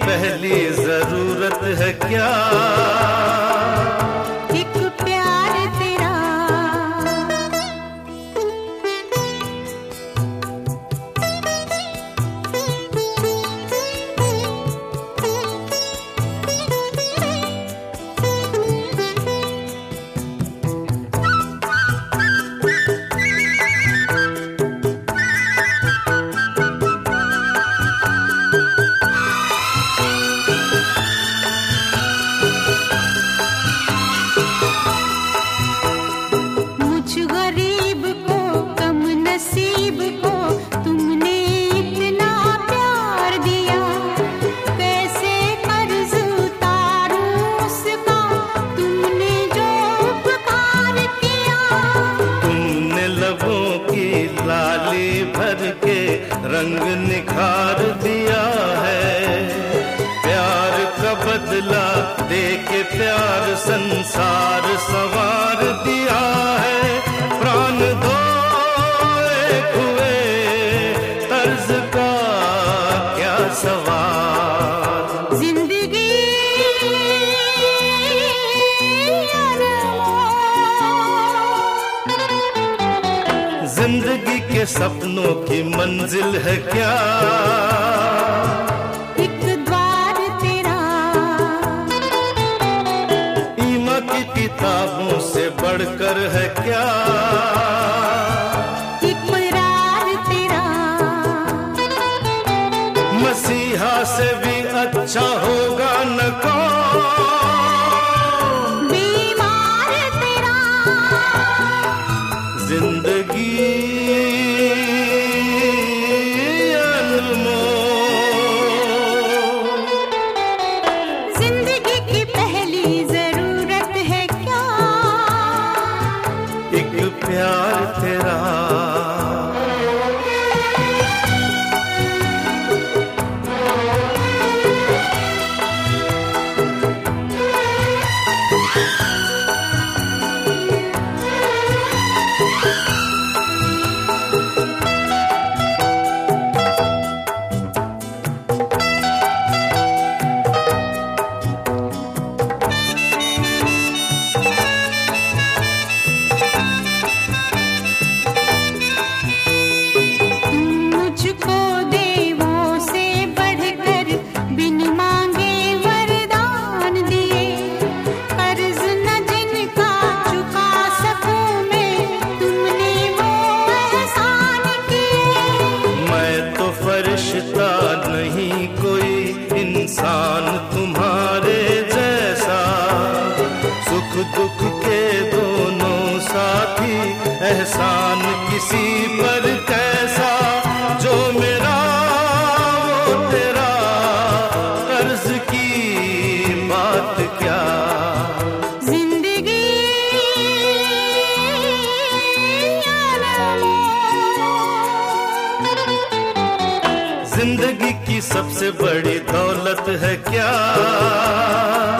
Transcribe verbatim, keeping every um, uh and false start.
पहली जरूरत है क्या? एक प्यार तेरा। रंग निखार दिया है, प्यार का बदला दे के प्यार संसार संवार दिया है। प्राण दो एक हुए तर्ज का क्या सवाल। जिंदगी जिंदगी के सपनों की मंजिल है क्या? एक द्वार तेरा। ईमा की किताबों से बढ़कर है क्या? इकरार तेरा। मसीहा से भी अच्छा होगा न कौन, बीमार तेरा। जिंदगी जिंदगी की पहली जरूरत है क्या? एक प्यार तेरा। नहीं कोई इंसान तुम्हारे जैसा, सुख दुख के दोनों साथी, एहसान किसी पर कैसा। जो मेरा वो तेरा, कर्ज की बात क्या। जिंदगी की सबसे बड़ी दौलत है क्या?